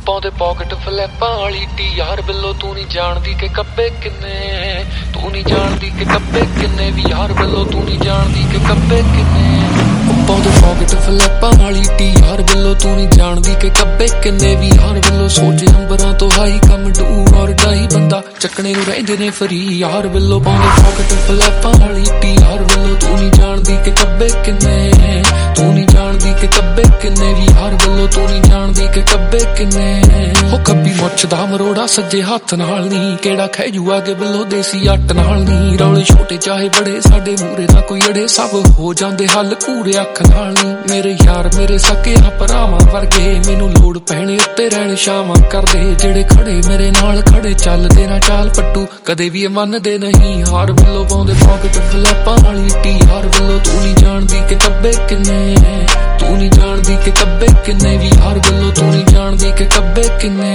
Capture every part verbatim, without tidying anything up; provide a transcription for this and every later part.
पाउंदे pocket फ्लैपां वाली T यार बिल्लो तू नहीं जानदी कि कब्बे किन्ने तू नहीं जानदी कि कब्बे किन्ने वी यार बिल्लो तू नहीं जानदी कि कब्बे किन्ने पाउंदे पॉकेट फ्लैपां वाली टी यार बिल्लो तू नहीं जानदी कि कब्बे किन्ने वी यार बिल्लो सोचे अंबरां तो हाई कम डू और डाई बंदा चकने नूं रहिंदे ने फ्री यार बिल्लो पाउंदे पॉकेट फ्लैपां वाली टी यार बिल्लो तू नहीं जानदी कि कब्बे किन्ने तू नहीं जानदी कि कब्बे किन्ने वी यार बिल्लो तू नहीं जानदी कि कब्बे किन्ने हो कब्बी मुछ दा मरोड़ा सज्जे हाथ नाल नी केड़ा खैजू आगे बिल्लो देसी अट नाल नी रौले छोटे चाहे बड़े साडे मूरे ना कोई अड़े सब हो जांदे हल कूरे अख नाल नी मेरे यार मेरे सकिया भरावां वर्गे मैनू लोड़ पैणे उत्ते रहण शामां करदे जेड़े खड़े मेरे नाल खड़े चलदे ना चाल पट्टू कदे भी मनदे नहीं हार बिल्लो पाउंदे पॉकेट फ्लैपां वाली टी यार बिल्लो तू नहीं जानदी कि कब्बे किन्ने तू नहीं जानदी कि कब्बे किन्ने वी यार बिल्लो तू नहीं जानदी कि कब्बे किन्ने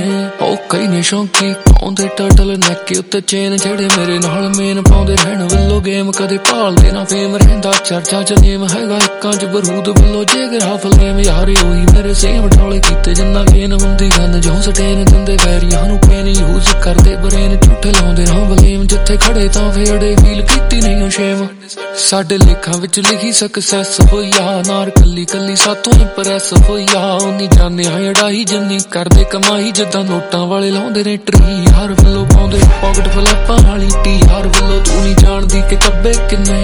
ओ कई ने शौकी पाउंदे टर्टल नेक उत्ते चेन जेड़े मेरे नाल मेन पाउंदे रहण बिल्लो गेम कदे भालदे ना फेम रहिंदा चर्चा च नेम हैगा इक्कां च बरूद बिल्लो जेगरा फलेम यार ओही मेरे सेम ठौले कीते जिन्ना गेन हुंदी गन जो सटेन दिंदे वैरियां नूं पेन यूज करदे ब्रेन झूठे लाउंदे ना बलेम जिथे खड़े तां फेड़े फील कीती नहीं शेम साडे लेखां विच लिखी सक्सैस होईया नार कल्ली कल्ली सातों इंप्रैस होईया उन्नी जाने अड़ाई जिन्नी करदे कमाई जिद्दां नोटां वाले लाउंदे ने ट्री यार बिल्लो पाउंदे पॉकेट फ्लैपां वाली टी यार बिल्लो तू नहीं जानदी कि कब्बे किन्ने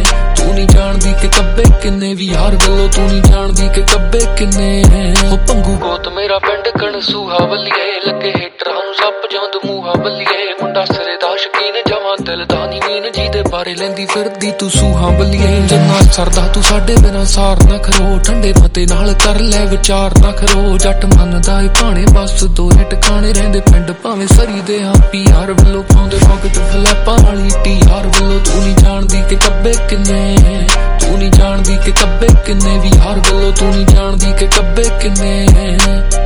तू नहीं जानदी कि कब्बे किन्ने वी यार बिल्लो तू नहीं जानदी कि कब्बे किन्ने हो पंगू गोत मेरा पिंड कणसूहा बल्लिए लगे हेटरां नूं सप जंद मूहा बल्लिए मुंडा सिरे दा शकीन जवां दिल दा नी नीन जीदे बारे लैंदी फिरदी तू सूहा बल्लिए जिन्ना सरदा तू साडे बिना सार ना खरो ठंडे मते नाल कर ले विचार ना खरो जट मनदा ए भाणे बस दो ने टकाणे रहिंदे पिंड भावें सरी दे हापी यार बिल्लो पाउंदे पॉकेट फ्लैपां वाली टी यार बिल्लो तू नहीं जानदी कि कब्बे किन्ने तू नहीं जानदी कि कब्बे किन्ने वी यार बिल्लो तू नहीं जानदी कि कब्बे किन्ने।